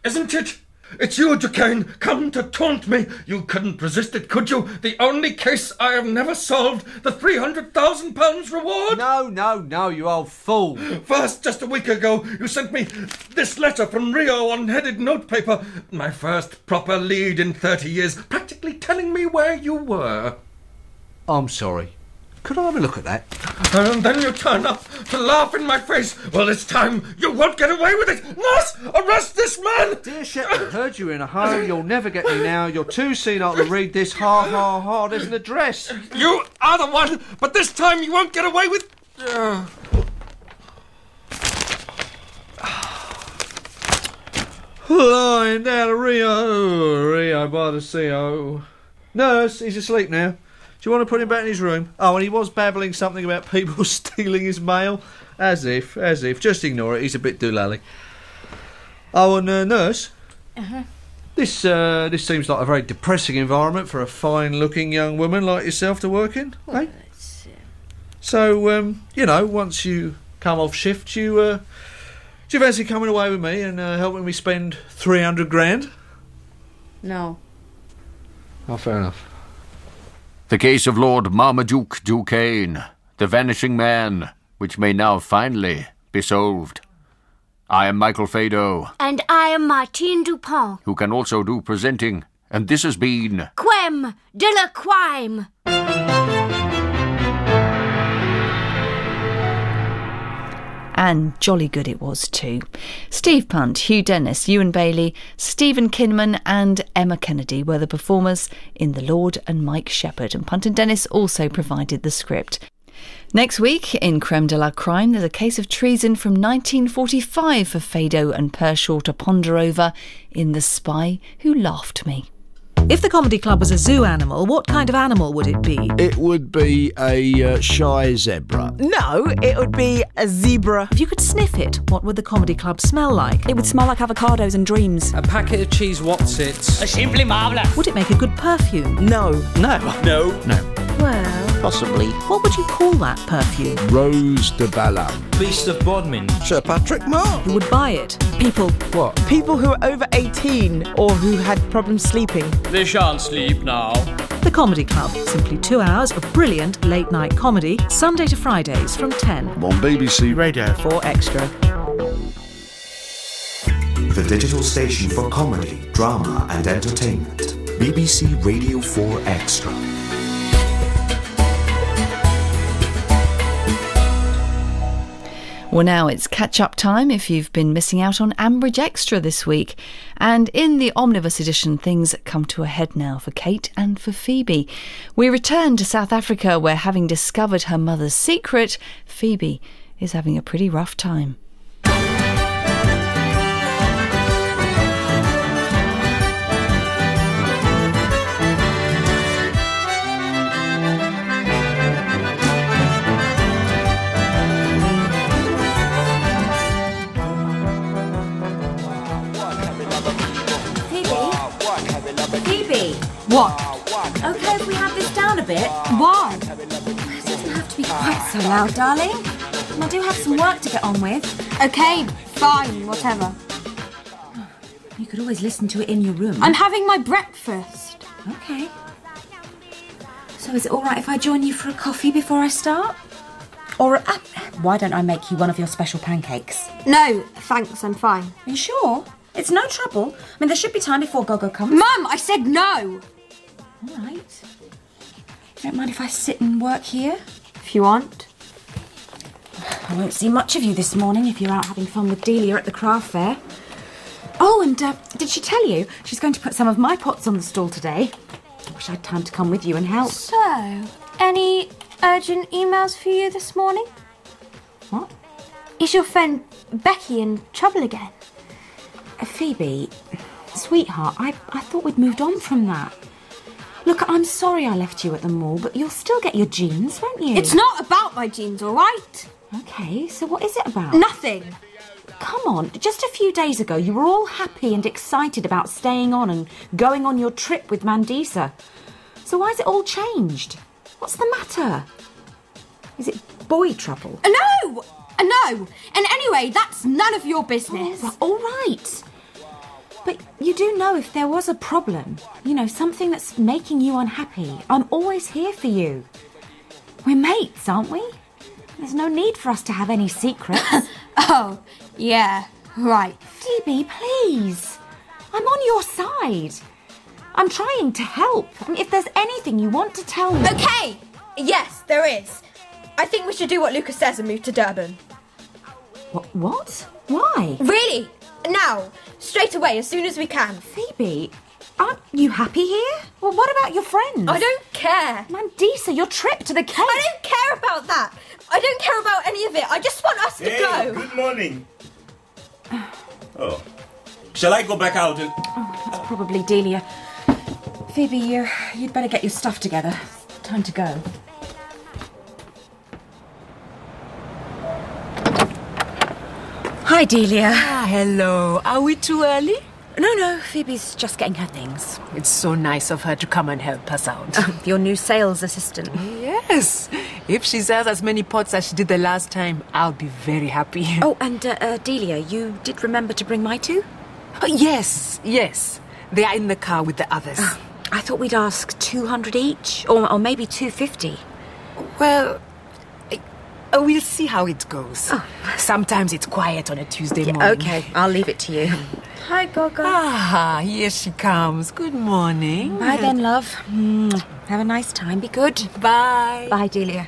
isn't it? It's you, Duquesne, come to taunt me. You couldn't resist it, could you? The only case I have never solved. The £300,000 reward. No, you old fool. First, just a week ago, you sent me this letter from Rio on headed notepaper. My first proper lead in 30 years, practically telling me where you were. I'm sorry. Could I have a look at that? And then you turn up to laugh in my face. Well, this time you won't get away with it. Nurse, arrest this man! Dear Shepard, heard you in a home. You'll never get me now. You're too senile to read this. Ha, ha, ha. There's an address. You are the one, but this time you won't get away with... Lying down to Rio by the sea. Oh. Nurse, he's asleep now. Do you want to put him back in his room? Oh, and he was babbling something about people stealing his mail. As if. Just ignore it. He's a bit doolally. Oh, and nurse? Uh-huh. This seems like a very depressing environment for a fine-looking young woman like yourself to work in, eh? So, once you come off shift, do you fancy coming away with me and helping me spend 300 grand? No. Oh, fair enough. The case of Lord Marmaduke Duquesne, the vanishing man, which may now finally be solved. I am Michael Fado. And I am Martine Dupont. Who can also do presenting. And this has been... Quem de la Crime. And jolly good it was too. Steve Punt, Hugh Dennis, Ewan Bailey, Stephen Kinman and Emma Kennedy were the performers in The Lord and Mike Sheppard, and Punt and Dennis also provided the script. Next week, in Creme de la Crime, there's a case of treason from 1945 for Fado and Pershaw to ponder over in The Spy Who Laughed Me. If the Comedy Club was a zoo animal, what kind of animal would it be? It would be a shy zebra. No, it would be a zebra. If you could sniff it, what would the Comedy Club smell like? It would smell like avocados and dreams. A packet of cheese Wotsits. Simply marvellous. Would it make a good perfume? No. Well... Possibly. What would you call that perfume? Rose de Ballam. Beast of Bodmin. Sir Patrick Moore. Who would buy it? People. What? People who are over 18 or who had problems sleeping. They shan't sleep now. The Comedy Club. Simply 2 hours of brilliant late-night comedy, Sunday to Fridays from 10. On BBC Radio 4 Extra. The digital station for comedy, drama and entertainment. BBC Radio 4 Extra. Well, now it's catch-up time if you've been missing out on Ambridge Extra this week. And in the Omnibus edition, things come to a head now for Kate and for Phoebe. We return to South Africa, where, having discovered her mother's secret, Phoebe is having a pretty rough time. Phoebe! What? Okay, if we have this down a bit. Why? It doesn't have to be quite so loud, darling. And I do have some work to get on with. Okay, fine, whatever. You could always listen to it in your room. I'm having my breakfast. Okay. So is it all right if I join you for a coffee before I start? Or why don't I make you one of your special pancakes? No, thanks, I'm fine. Are you sure? It's no trouble. I mean, there should be time before Gogo comes. Mum, I said no! All right. You don't mind if I sit and work here? If you want. I won't see much of you this morning if you're out having fun with Delia at the craft fair. Oh, and did she tell you she's going to put some of my pots on the stall today? I wish I had time to come with you and help. So, any urgent emails for you this morning? What? Is your friend Becky in trouble again? Phoebe, sweetheart, I thought we'd moved on from that. Look, I'm sorry I left you at the mall, but you'll still get your jeans, won't you? It's not about my jeans, all right? Okay, so what is it about? Nothing. Come on, just a few days ago you were all happy and excited about staying on and going on your trip with Mandisa. So why's it all changed? What's the matter? Is it boy trouble? No! And anyway, that's none of your business. All right. But you do know if there was a problem, something that's making you unhappy, I'm always here for you. We're mates, aren't we? There's no need for us to have any secrets. Oh, yeah, right. Phoebe, please. I'm on your side. I'm trying to help. If there's anything you want to tell me... Okay, yes, there is. I think we should do what Lucas says and move to Durban. What? Why? Really? Now, straight away, as soon as we can. Phoebe, aren't you happy here? Well, what about your friends? I don't care. Mandisa, your trip to the Cape. I don't care about that. I don't care about any of it. I just want us to go. Good morning. Oh. Shall I go back out and... Oh, that's probably Delia. Phoebe, you'd better get your stuff together. Time to go. Hi, Delia. Hello. Are we too early? No, Phoebe's just getting her things. It's so nice of her to come and help us out. Your new sales assistant. Yes. If she sells as many pots as she did the last time, I'll be very happy. Oh, and Delia, you did remember to bring my two? Oh, yes. They are in the car with the others. I thought we'd ask 200 each, or maybe 250. Well, we'll see how it goes. Oh. Sometimes it's quiet on a Tuesday morning. Okay, I'll leave it to you. Hi, Gogo. Here she comes. Good morning. Bye then, love. Have a nice time. Be good. Bye. Bye, Delia.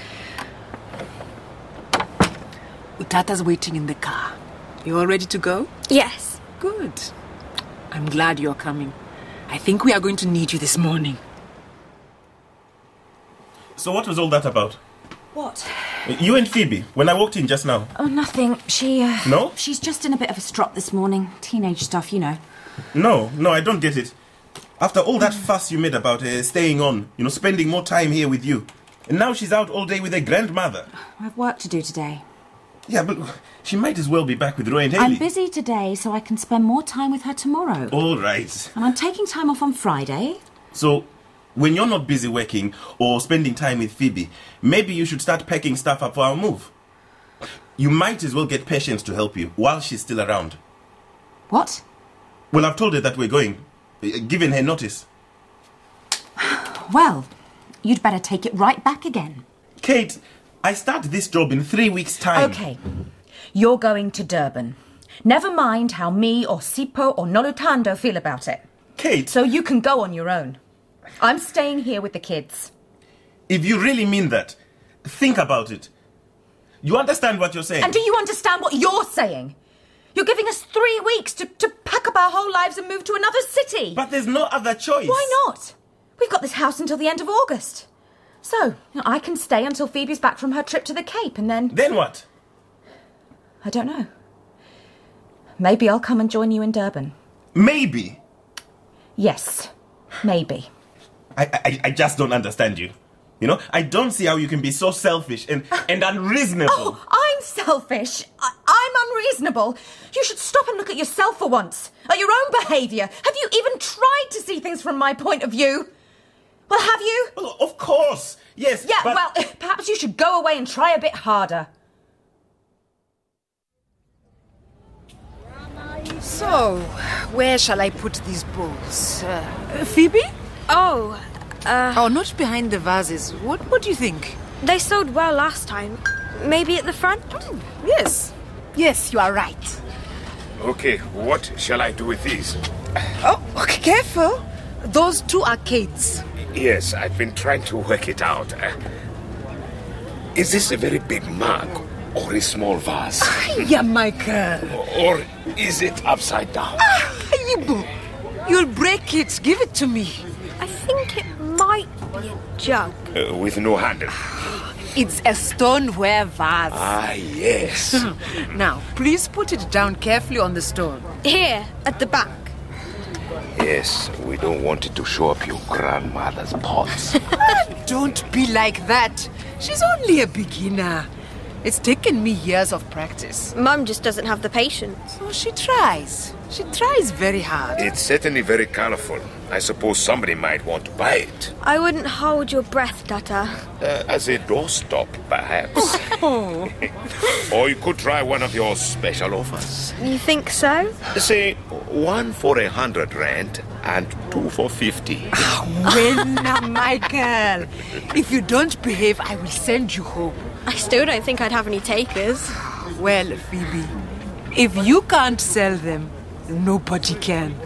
Utata's waiting in the car. You all ready to go? Yes. Good. I'm glad you're coming. I think we are going to need you this morning. So what was all that about? What? You and Phoebe, when I walked in just now. Oh, nothing. No? She's just in a bit of a strop this morning. Teenage stuff, No, I don't get it. After all that fuss you made about staying on, spending more time here with you. And now she's out all day with her grandmother. I've work to do today. Yeah, but she might as well be back with Roy and Haley. I'm busy today, so I can spend more time with her tomorrow. All right. And I'm taking time off on Friday. So, when you're not busy working or spending time with Phoebe, maybe you should start packing stuff up for our move. You might as well get Patience to help you while she's still around. What? Well, I've told her that we're going, given her notice. Well, you'd better take it right back again. Kate, I start this job in 3 weeks' time. Okay. You're going to Durban. Never mind how me or Sipo or Nolutando feel about it. Kate! So you can go on your own. I'm staying here with the kids. If you really mean that, think about it. You understand what you're saying? And do you understand what you're saying? You're giving us 3 weeks to pack up our whole lives and move to another city. But there's no other choice. Why not? We've got this house until the end of August. So, I can stay until Phoebe's back from her trip to the Cape and then... Then what? I don't know. Maybe I'll come and join you in Durban. Maybe? Yes, maybe. I just don't understand you. I don't see how you can be so selfish and unreasonable. Oh, I'm selfish. I'm unreasonable. You should stop and look at yourself for once. At your own behaviour. Have you even tried to see things from my point of view? Well, have you? Well, of course. Yes. Yeah, but... well, perhaps you should go away and try a bit harder. So, where shall I put these bowls? Phoebe? Oh, not behind the vases. What do you think? They sold well last time. Maybe at the front? Yes, you are right. Okay, what shall I do with these? Oh, okay, careful. Those two are Kate's. Yes, I've been trying to work it out. Is this a very big mug or a small vase? Yeah, Michael. Or is it upside down? Yibu, you'll break it. Give it to me. I think it might be a jug. With no handle. It's a stoneware vase. Ah, yes. Now, please put it down carefully on the stone. Here, at the back. Yes, we don't want it to show up your grandmother's pots. Don't be like that. She's only a beginner. It's taken me years of practice. Mum just doesn't have the patience. Oh, she tries. She tries very hard. It's certainly very colorful. I suppose somebody might want to buy it. I wouldn't hold your breath, Tata. As a doorstop, perhaps. Or you could try one of your special offers. You think so? Say, 1 for 100 rand and 2 for 50. Well, now, Michael, if you don't behave, I will send you home. I still don't think I'd have any takers. Well, Phoebe, if you can't sell them, nobody can.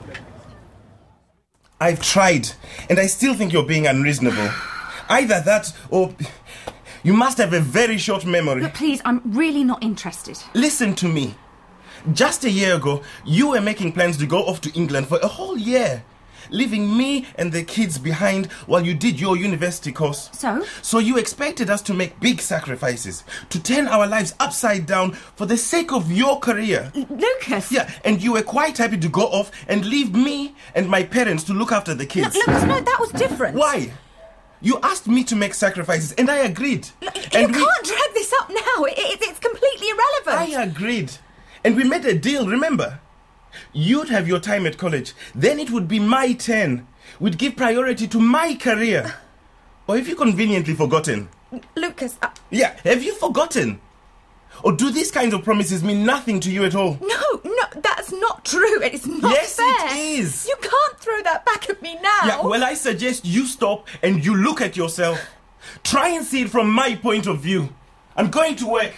I've tried, and I still think you're being unreasonable. Either that, or you must have a very short memory. Look, please, I'm really not interested. Listen to me. Just a year ago, you were making plans to go off to England for a whole year, leaving me and the kids behind while you did your university course. So you expected us to make big sacrifices, to turn our lives upside down for the sake of your career. Lucas! Yeah, and you were quite happy to go off and leave me and my parents to look after the kids. Lucas, no, that was different. Why? You asked me to make sacrifices, and I agreed. You can't drag this up now. It's completely irrelevant. I agreed. And we made a deal, remember? You'd have your time at college. Then it would be my turn. We'd give priority to my career. Or have you conveniently forgotten? Lucas... Yeah, have you forgotten? Or do these kinds of promises mean nothing to you at all? No, that's not true. It's not yes, fair. Yes, it is. You can't throw that back at me now. Yeah, well, I suggest you stop and you look at yourself. Try and see it from my point of view. I'm going to work.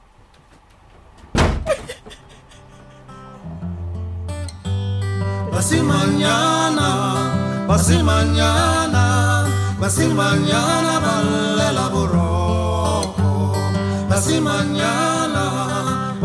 Basi mañana, balela boroko. Basi mañana,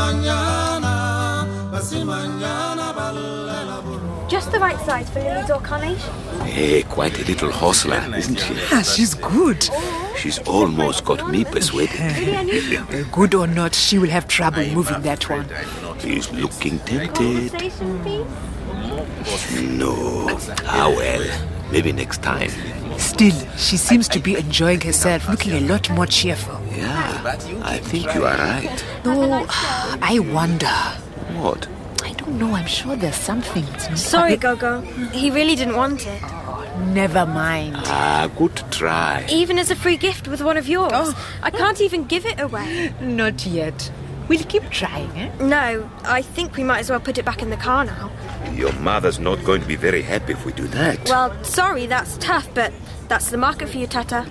balela boroko. Just the right size for lilies or carnation. Hey, quite a little hustler, isn't she? Yeah, she's good. She's almost got me persuaded. Good or not, she will have trouble moving that one. He's looking tempted. Conversation, please? No. Well, maybe next time. Still, she seems to be enjoying herself, looking a lot more cheerful. Yeah, I think you are right. Though, I wonder. What? I don't know, I'm sure there's something. Sorry, Gogo. He really didn't want it. Never mind. Good try. Even as a free gift with one of yours. I can't even give it away. Not yet. We'll keep trying, eh? No, I think we might as well put it back in the car now. Your mother's not going to be very happy if we do that. Well, sorry, that's tough, but that's the market for you, Tata.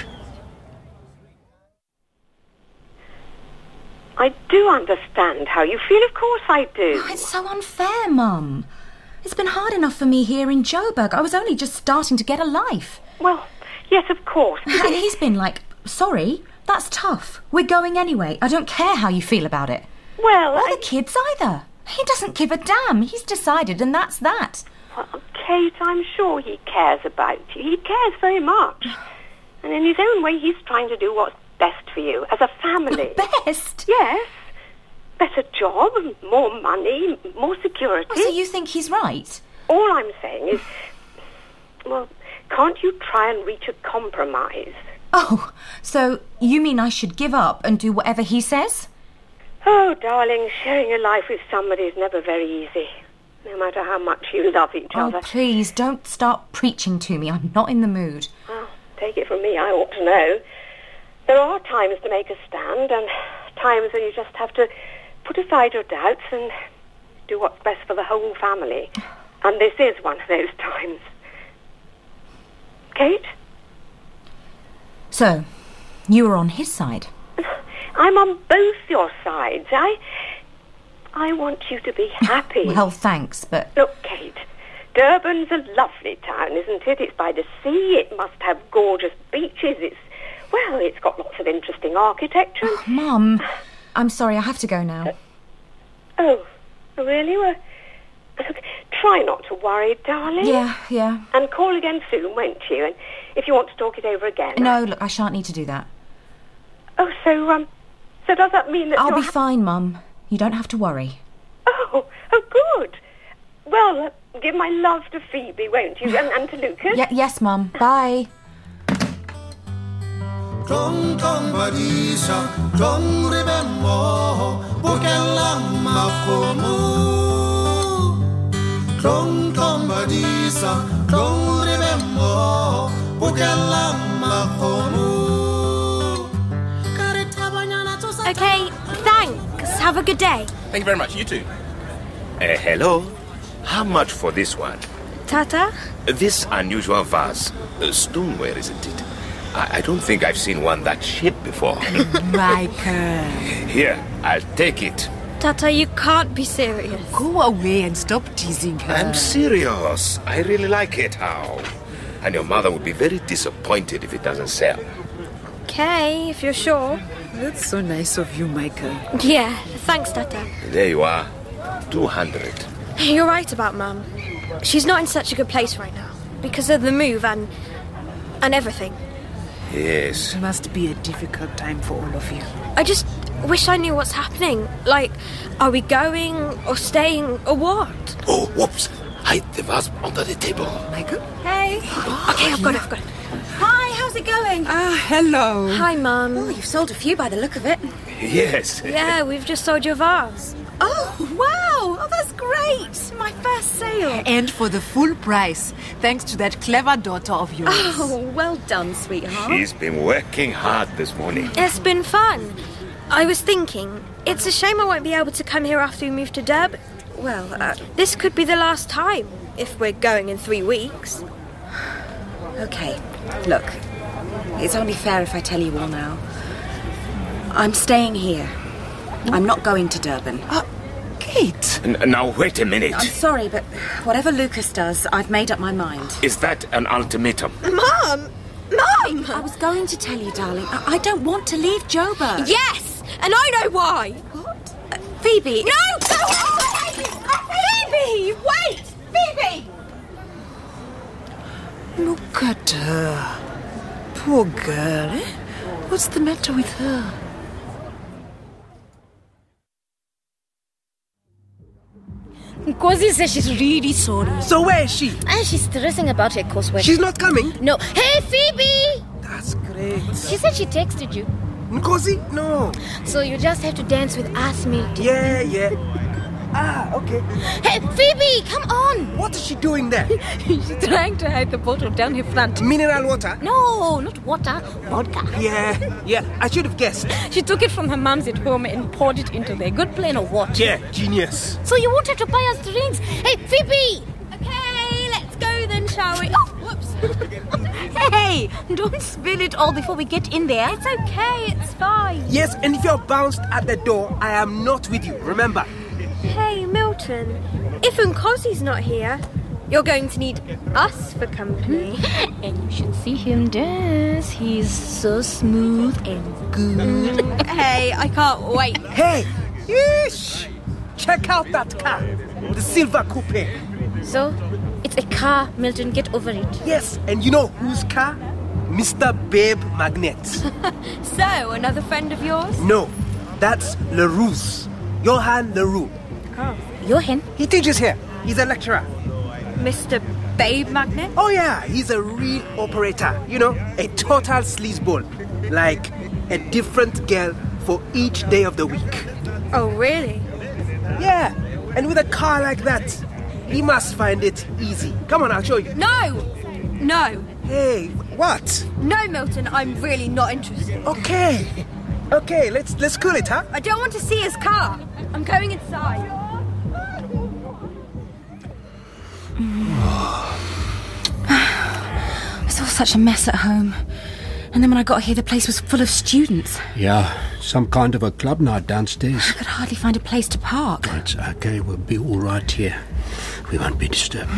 I do understand how you feel, of course I do. Oh, it's so unfair, Mum. It's been hard enough for me here in Joburg. I was only just starting to get a life. Well, yes, of course. And he's been like, sorry, that's tough. We're going anyway. I don't care how you feel about it. Well, or the kids either. He doesn't give a damn. He's decided, and that's that. Well, Kate, I'm sure he cares about you. He cares very much. And in his own way, he's trying to do what's best for you as a family. Best? Yes. Better job, more money, more security. Oh, so you think he's right? All I'm saying is, well, can't you try and reach a compromise? Oh, so you mean I should give up and do whatever he says? Oh, darling, sharing a life with somebody is never very easy, no matter how much you love each other. Oh, please, don't start preaching to me. I'm not in the mood. Well, take it from me, I ought to know. There are times to make a stand, and times when you just have to put aside your doubts and do what's best for the whole family. And this is one of those times. Kate? So, you were on his side? I'm on both your sides. I want you to be happy. Well, thanks, but... Look, Kate, Durban's a lovely town, isn't it? It's by the sea, it must have gorgeous beaches, it's got lots of interesting architecture. Oh, Mum, I'm sorry, I have to go now. Oh, really? Well, try not to worry, darling. Yeah. And call again soon, won't you? And if you want to talk it over again. No, look, I shan't need to do that. Oh, so does that mean that I'll be fine, Mum. You don't have to worry. Oh, good. Well, give my love to Phoebe, won't you? And to Lucas? Yes, Mum. Bye. Klong klong badisa, klong ribembo, bukelang makomu. Klong klong badisa, klong ribembo, bukelang makomu. Okay, thanks. Have a good day. Thank you very much. You too. Hello? How much for this one? Tata? This unusual vase. Stoneware, isn't it? I don't think I've seen one that shaped before. Michael. Here, I'll take it. Tata, you can't be serious. Go away and stop teasing her. I'm serious. I really like it, how? And your mother would be very disappointed if it doesn't sell. Okay, if you're sure. That's so nice of you, Michael. Yeah, thanks, Tata. There you are. 200. You're right about Mum. She's not in such a good place right now. Because of the move and everything. Yes. It must be a difficult time for all of you. I just wish I knew what's happening. Like, are we going or staying or what? Oh, whoops. Hide the vase under the table. Michael? Hey. Okay, I've got it. Hi, how's it going? Hello. Hi, Mum. Oh, you've sold a few by the look of it. Yes. Yeah, we've just sold your vase. Oh, wow! Oh, that's great! My first sale. And for the full price, thanks to that clever daughter of yours. Oh, well done, sweetheart. She's been working hard this morning. It's been fun. I was thinking, it's a shame I won't be able to come here after we move to Durban. Well, this could be the last time, if we're going in 3 weeks. Okay, look. It's only fair if I tell you all now. I'm staying here. I'm not going to Durban. Kate! Now, wait a minute. I'm sorry, but whatever Lucas does, I've made up my mind. Is that an ultimatum? Mum! Mum! I was going to tell you, darling. I don't want to leave Joburg. Yes! And I know why! What? Phoebe! No! Go away! Phoebe! Wait! Phoebe! Look at her. Poor girl, eh? What's the matter with her? Ngozi says she's really sorry. So where is she? And she's stressing about her coursework. She's not coming? No. Hey, Phoebe! That's great. She said she texted you. Ngozi? No. So you just have to dance with us, Milton. Yeah. Okay. Hey, Phoebe, come on! What is she doing there? She's trying to hide the bottle down her front. Mineral water? No, not water. Vodka. Yeah. I should have guessed. She took it from her mum's at home and poured it into there. Good plan or what? Yeah, genius. So you won't have to buy us drinks. Hey, Phoebe! Okay, let's go then, shall we? Oh, whoops. Hey, don't spill it all before we get in there. It's okay, it's fine. Yes, and if you're bounced at the door, I am not with you, remember? Hey, Milton, if Nkozi's not here, you're going to need us for company. And you should see him dance. He's so smooth and good. Hey, I can't wait. Hey! Yeesh! Check out that car. The silver coupe. So, it's a car, Milton. Get over it. Yes, and you know whose car? Mr. Babe Magnet. So, another friend of yours? No, that's Leroux's. Johan Leroux. Oh, Johan? He teaches here. He's a lecturer. Mr. Babe Magnet? Oh yeah, he's a real operator. You know, a total sleazeball. Like a different girl for each day of the week. Oh, really? Yeah, and with a car like that, he must find it easy. Come on, I'll show you. No. Hey, what? No, Milton, I'm really not interested. Okay, let's cool it, huh? I don't want to see his car. I'm going inside. It's all such a mess at home. And then when I got here, the place was full of students. Yeah, some kind of a club night downstairs. I could hardly find a place to park. It's okay, we'll be all right here. We won't be disturbed.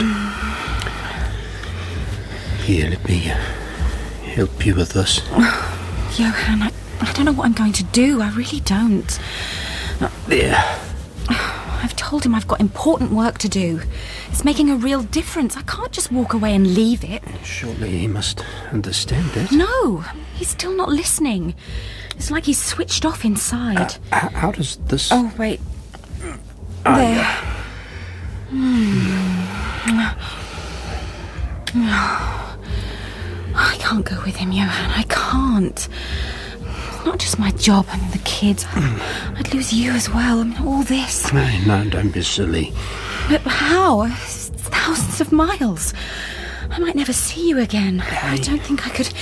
Here, let me help you with this. Johan, I don't know what I'm going to do. I really don't. There. I've told him I've got important work to do. It's making a real difference. I can't just walk away and leave it. Surely he must understand that. No, he's still not listening. It's like he's switched off inside. How does this... Oh, wait. There. Yeah. I can't go with him, Johan. I can't. It's not just my job and the kids. I'd lose you as well. I mean, all this. No, don't be silly. But how? It's thousands of miles. I might never see you again. I don't think I could...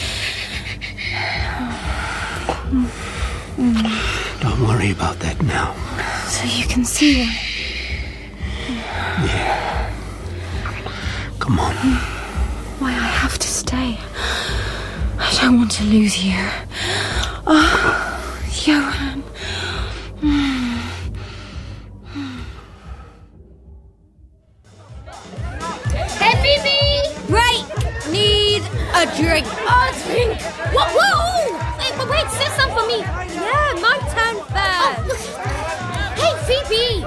Don't worry about that now. So you can see why... Yeah. Come on. Why I have to stay. I don't want to lose you. Oh, Johan. Hey, Phoebe! Right! Need a drink. A drink? What? Whoa! Wait, say some for me. Yeah, my turn first. Hey, Phoebe!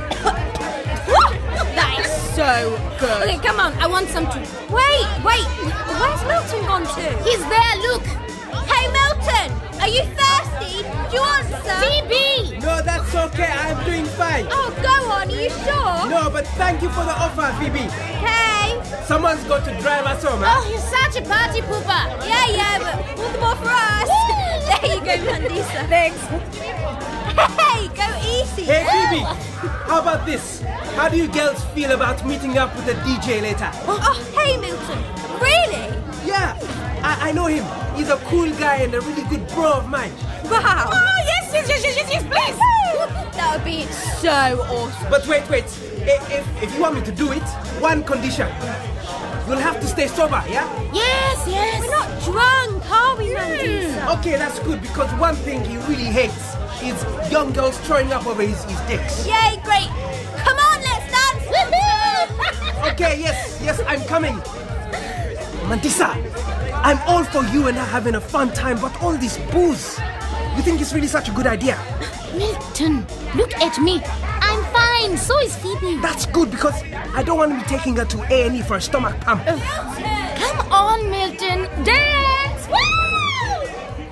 That is so good. Okay, come on, I want some too. Wait, where's Milton gone to? He's there, look. Hey, Milton, are you thirsty? Do you want some? Phoebe! No, that's okay, I'm doing fine. Oh, go on, are you sure? No, but thank you for the offer, Phoebe. Okay. Someone's got to drive us home, huh? Oh, you're such a party pooper. Yeah, but all the more for us. There you go, Mandisa. Thanks. Hey, go easy. Hey, Phoebe, how about this? How do you girls feel about meeting up with the DJ later? Oh, hey, Milton. Really? Yeah, I know him. He's a cool guy and a really good bro of mine. Wow. Oh, yes, please. That would be so awesome. But wait. If you want me to do it, one condition. You'll have to stay sober, yeah? Yes. We're not drunk, are we, Mandisa? Okay, that's good, because one thing he really hates is young girls throwing up over his dicks. Yay, great. Come on, let's dance. Woohoo! Okay, yes, I'm coming. Mandisa, I'm all for you and I having a fun time, but all this booze, you think it's really such a good idea? Milton, look at me. I'm fine, so is Phoebe. That's good, because I don't want to be taking her to A&E for a stomach pump. Come on, Milton, dance! Woo!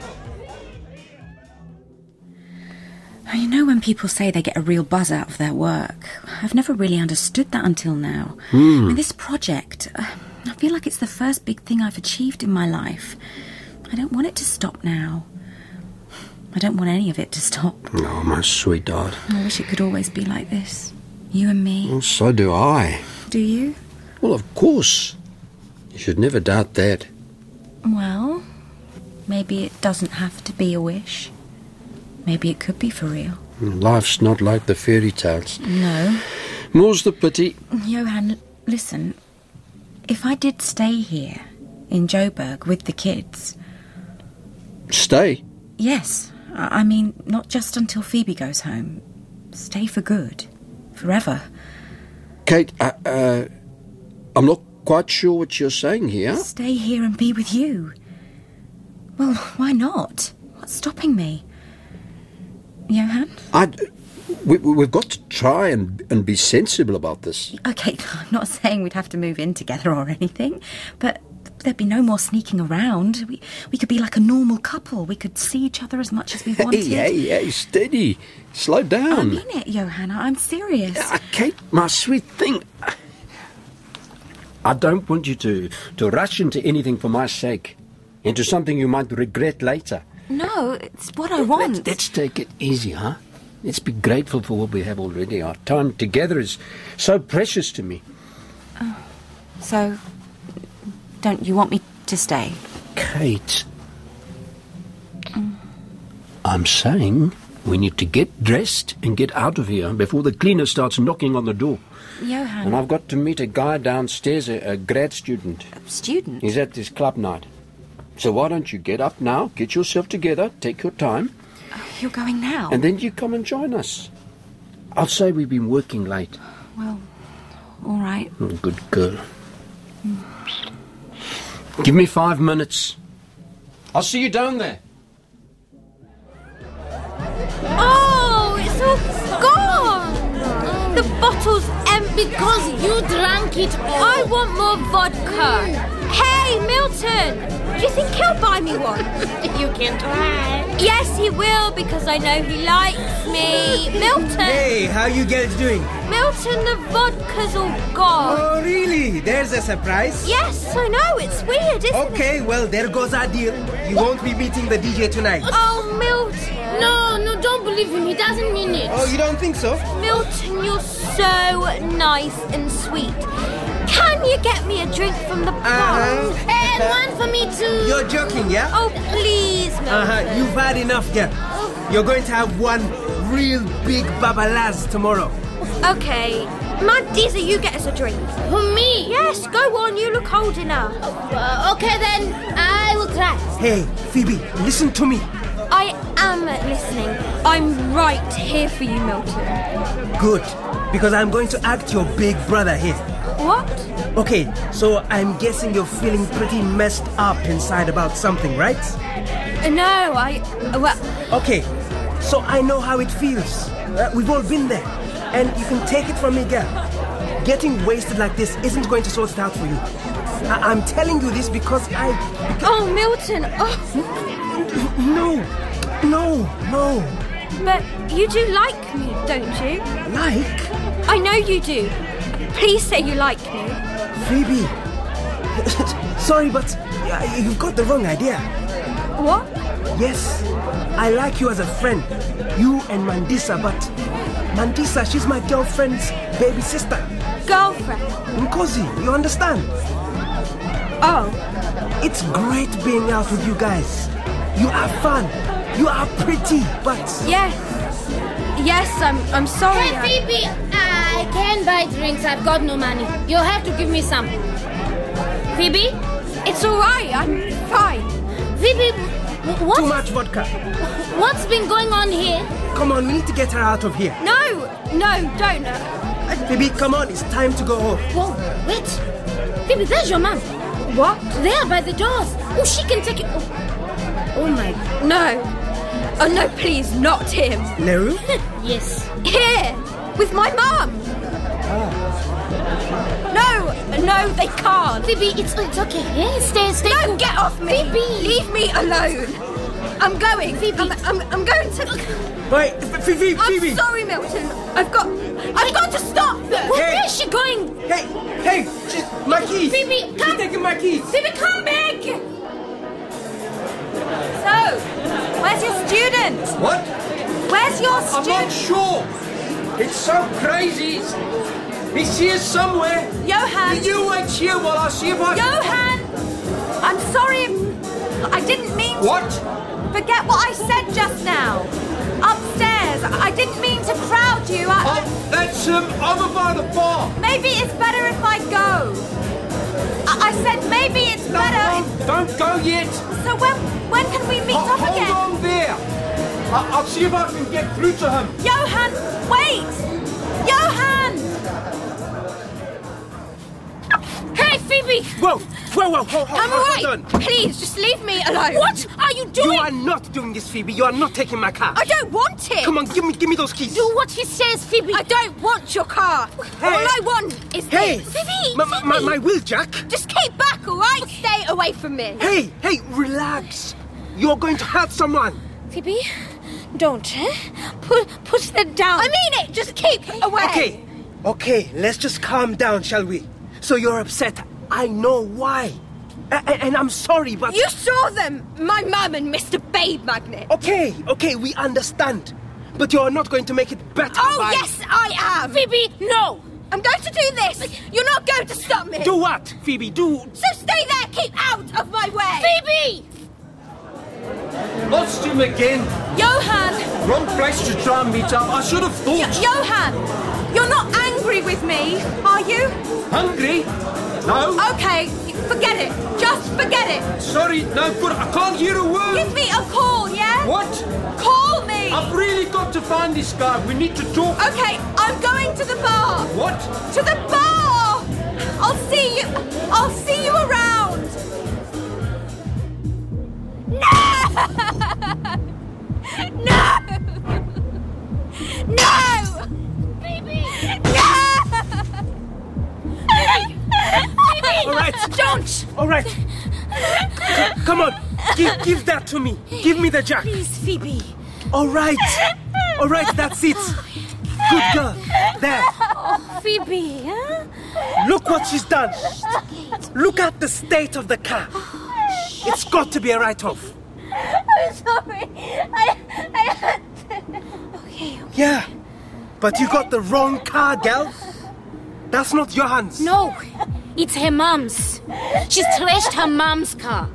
You know when people say they get a real buzz out of their work? I've never really understood that until now. I mean, this project, I feel like it's the first big thing I've achieved in my life. I don't want it to stop now. I don't want any of it to stop. Oh, my sweetheart. I wish it could always be like this. You and me. Well, so do I. Do you? Well, of course. You should never doubt that. Well, maybe it doesn't have to be a wish. Maybe it could be for real. Life's not like the fairy tales. No. More's the pity. Johan, listen. If I did stay here, in Joburg, with the kids... Stay? Yes. I mean, not just until Phoebe goes home. Stay for good. Forever. Kate, I'm not quite sure what you're saying here. Stay here and be with you. Well, why not? What's stopping me? Johan? We've got to try and be sensible about this. Okay, I'm not saying we'd have to move in together or anything, but there'd be no more sneaking around. We could be like a normal couple. We could see each other as much as we wanted. Hey, steady. Slow down. I mean it, Johanna. I'm serious. Kate, my sweet thing. I don't want you to rush into anything for my sake. Into something you might regret later. No, it's what I want. Let's take it easy, huh? Let's be grateful for what we have already. Our time together is so precious to me. Oh, so, don't you want me to stay? Kate. I'm saying we need to get dressed and get out of here before the cleaner starts knocking on the door. Johan. And I've got to meet a guy downstairs, a grad student. A student? He's at this club night. So why don't you get up now, get yourself together, take your time. You're going now? And then you come and join us. I'll say we've been working late. Well, all right. Good girl. Give me 5 minutes. I'll see you down there. Oh, it's all gone. The bottle's empty because you drank it all. I want more vodka. Hey, Milton. Do you think he'll buy me one? You can try. Yes, he will, because I know he likes me. Milton! Hey, how you girls doing? Milton, the vodka's all gone. Oh, really? There's a surprise? Yes, I know. It's weird, isn't it? Okay, well, there goes our deal. You won't be meeting the DJ tonight. Oh, Milton. No, don't believe him. He doesn't mean it. Oh, you don't think so? Milton, you're so nice and sweet. Can you get me a drink from the bar? And one for me too. You're joking, yeah? Oh, please, Milton. You've had enough, girl. You're going to have one real big babalaz tomorrow. Okay. Mandisa, you get us a drink. For me? Yes, go on. You look old enough. Okay, then. I will try. Hey, Phoebe, listen to me. I am listening. I'm right here for you, Milton. Good, because I'm going to act your big brother here. What? Okay, so I'm guessing you're feeling pretty messed up inside about something, right? No, well... Okay, so I know how it feels. We've all been there. And you can take it from me, girl. Getting wasted like this isn't going to sort it out for you. I'm telling you this because Oh, Milton! Oh. No. But you do like me, don't you? Like? I know you do. Please say you like me. Phoebe. Sorry, but you've got the wrong idea. What? Yes, I like you as a friend. You and Mandisa, but Mandisa, she's my girlfriend's baby sister. Girlfriend? Nkosi, you understand? Oh. It's great being out with you guys. You are fun. You are pretty, but... Yes, I'm sorry. Hey, Phoebe, I can't buy drinks. I've got no money. You'll have to give me some. Phoebe? It's all right. I'm fine. Phoebe, what? Too much vodka. What's been going on here? Come on, we need to get her out of here. No, don't. Phoebe, come on, it's time to go home. Whoa, wait. Phoebe, there's your mum. What? There, by the doors. Oh, she can take it. Oh my... No. Oh, no, please, not him. No? Yes. Here, with my mum. No, they can't. Phoebe, it's okay. Yeah? Stay. No, cool. get off me. Phoebe. Leave me alone. I'm going. Phoebe. I'm going to... Wait, Phoebe. I'm sorry, Milton. I've got to stop them. Where is she going? Hey, my keys. Phoebe, come. She's taking my keys. Phoebe, come back. So, where's your student? What? Where's your student? I'm not sure. It's so crazy. He's here somewhere. Johan! You wait here while I see if I... Johan! I'm sorry. I didn't mean to... What? Forget what I said just now. Upstairs. I didn't mean to crowd you. That's over by the bar. Maybe it's better if I go. I said maybe it's better if... Don't go yet. So when can we meet up again? Hold on there. I'll see if I can get through to him. Johan, wait! Johan! Hey, Phoebe! Whoa, I'm alright. Hold on. Please, just leave me alone. What are you doing? You are not doing this, Phoebe. You are not taking my car. I don't want it. Come on, give me those keys. Do what he says, Phoebe. I don't want your car. Hey. All I want is Hey, this. Phoebe, my wheel jack. Just keep back, all right? Stay away from me. Hey, relax. You're going to hurt someone. Phoebe, don't. Put that down. I mean it. Just keep away. Okay, let's just calm down, shall we? So you're upset. I know why. And I'm sorry, but... You saw them! My mum and Mr. Babe Magnet. Okay, we understand. But you're not going to make it better by... Yes, I am! Phoebe, no! I'm going to do this! You're not going to stop me! Do what, Phoebe? Do... So stay there! Keep out of my way! Phoebe! Lost him again. Johan! Wrong place to try and meet up. I should have thought. Johan! You're not angry with me, are you? Hungry? No. Okay, forget it. Just forget it. Sorry, no good. I can't hear a word. Give me a call, yeah? What? Call me! I've really got to find this guy. We need to talk. Okay, I'm going to the bar. What? To the bar! I'll see you around. No! Baby! No! Baby! All right. Don't! All right. Come on. Give that to me. Give me the jack. Please, Phoebe. All right, that's it. Good girl. There. Oh, Phoebe, huh? Look what she's done. Look at the state of the car. It's got to be a write-off. I'm sorry. I had to. Okay. Yeah, but you got the wrong car, gal. That's not Johan's. No, it's her mum's. She's trashed her mum's car.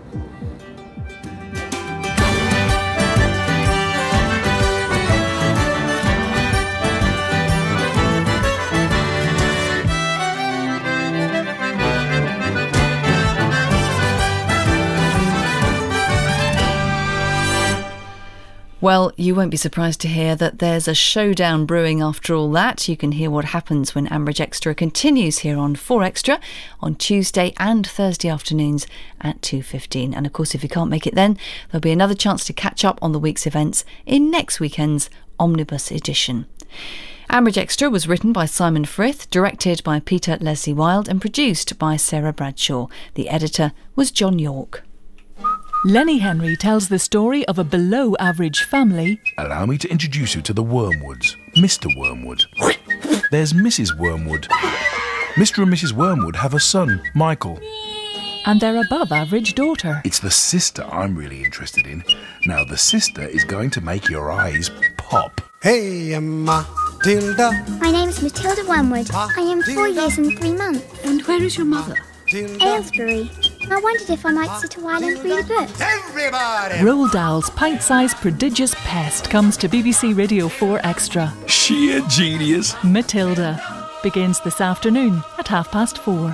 Well, you won't be surprised to hear that there's a showdown brewing after all that. You can hear what happens when Ambridge Extra continues here on 4Extra on Tuesday and Thursday afternoons at 2:15. And of course, if you can't make it then, there'll be another chance to catch up on the week's events in next weekend's Omnibus edition. Ambridge Extra was written by Simon Frith, directed by Peter Leslie-Wild and produced by Sarah Bradshaw. The editor was John York. Lenny Henry tells the story of a below-average family. Allow me to introduce you to the Wormwoods. Mr. Wormwood. There's Mrs. Wormwood. Mr. and Mrs. Wormwood have a son, Michael. And their above-average daughter. It's the sister I'm really interested in. Now, the sister is going to make your eyes pop. Hey, Matilda. My name's Matilda Wormwood. I am 4 years and 3 months. And where is your mother? Aylesbury. I wondered if I might sit a while and read a book. Everybody! Roald Dahl's pint-sized prodigious pest comes to BBC Radio 4 Extra. Sheer genius. Matilda begins this afternoon at 4:30.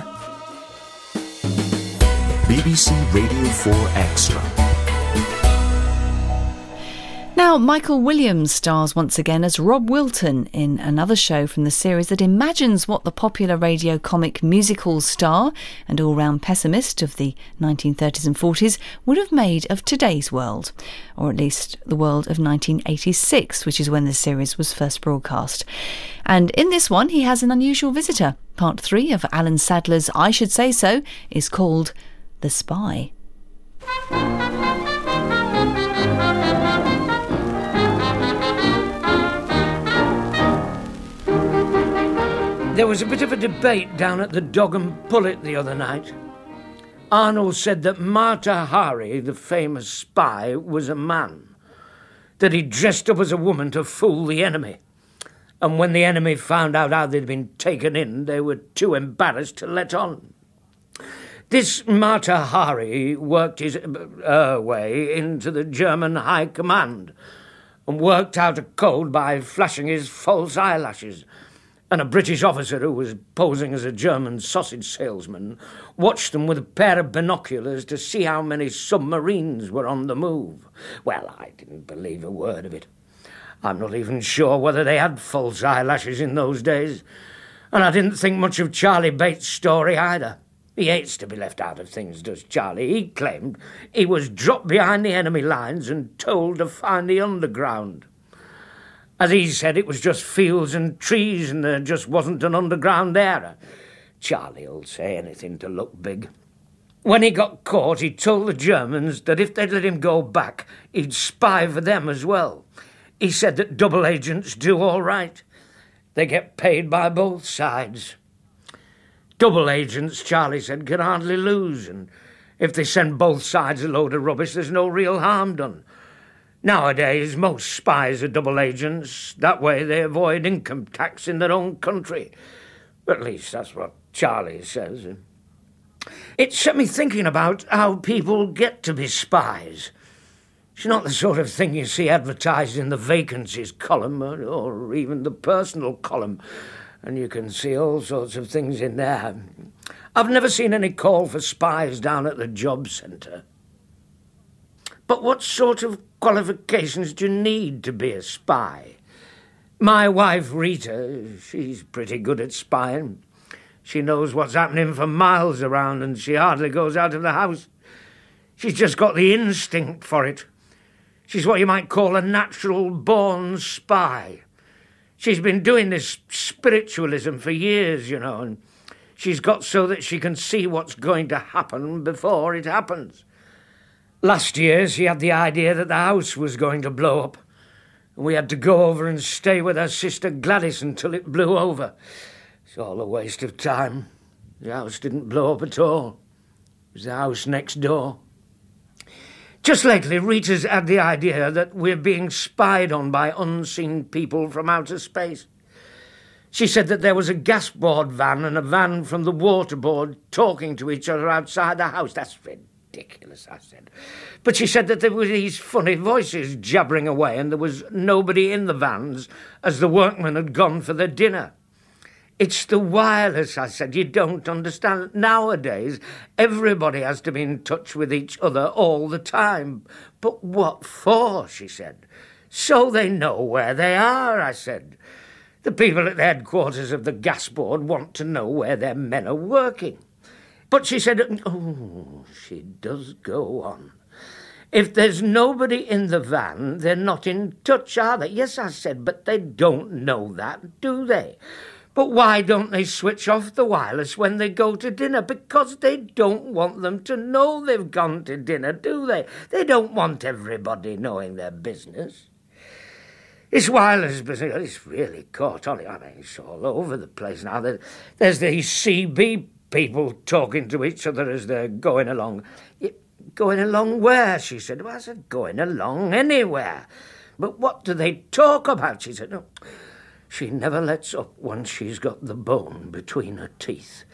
BBC Radio 4 Extra. Now, Michael Williams stars once again as Rob Wilton in another show from the series that imagines what the popular radio comic music hall star and all-round pessimist of the 1930s and 40s would have made of today's world, or at least the world of 1986, which is when the series was first broadcast. And in this one, he has an unusual visitor. Part 3 of Alan Sadler's I Should Say So is called The Spy. There was a bit of a debate down at the Dog and Pullet the other night. Arnold said that Mata Hari, the famous spy, was a man, that he'd dressed up as a woman to fool the enemy. And when the enemy found out how they'd been taken in, they were too embarrassed to let on. This Mata Hari worked his way into the German High Command and worked out a code by flashing his false eyelashes. And a British officer who was posing as a German sausage salesman watched them with a pair of binoculars to see how many submarines were on the move. Well, I didn't believe a word of it. I'm not even sure whether they had false eyelashes in those days. And I didn't think much of Charlie Bates' story either. He hates to be left out of things, does Charlie. He claimed he was dropped behind the enemy lines and told to find the underground. As he said, it was just fields and trees and there just wasn't an underground area. Charlie'll say anything to look big. When he got caught, he told the Germans that if they'd let him go back, he'd spy for them as well. He said that double agents do all right. They get paid by both sides. Double agents, Charlie said, can hardly lose, and if they send both sides a load of rubbish, there's no real harm done. Nowadays, most spies are double agents. That way they avoid income tax in their own country. At least that's what Charlie says. It set me thinking about how people get to be spies. It's not the sort of thing you see advertised in the vacancies column or even the personal column, and you can see all sorts of things in there. I've never seen any call for spies down at the job centre. But what sort of qualifications do you need to be a spy? My wife, Rita, she's pretty good at spying. She knows what's happening for miles around and she hardly goes out of the house. She's just got the instinct for it. She's what you might call a natural-born spy. She's been doing this spiritualism for years, you know, and she's got so that she can see what's going to happen before it happens. Last year, she had the idea that the house was going to blow up, and we had to go over and stay with her sister Gladys until it blew over. It's all a waste of time. The house didn't blow up at all. It was the house next door. Just lately, Rita's had the idea that we're being spied on by unseen people from outer space. She said that there was a gas board van and a van from the water board talking to each other outside the house. That's ridiculous, I said. But she said that there were these funny voices jabbering away and there was nobody in the vans as the workmen had gone for their dinner. It's the wireless, I said. You don't understand. Nowadays, everybody has to be in touch with each other all the time. But what for, she said. So they know where they are, I said. The people at the headquarters of the gas board want to know where their men are working. But she said, oh, she does go on. If there's nobody in the van, they're not in touch, are they? Yes, I said, but they don't know that, do they? But why don't they switch off the wireless when they go to dinner? Because they don't want them to know they've gone to dinner, do they? They don't want everybody knowing their business. This wireless business, it's really caught on. I mean, it's all over the place now. There's these CB people talking to each other as they're going along. Going along where? She said. Well, I said, going along anywhere. But what do they talk about? She said, no. She never lets up once she's got the bone between her teeth.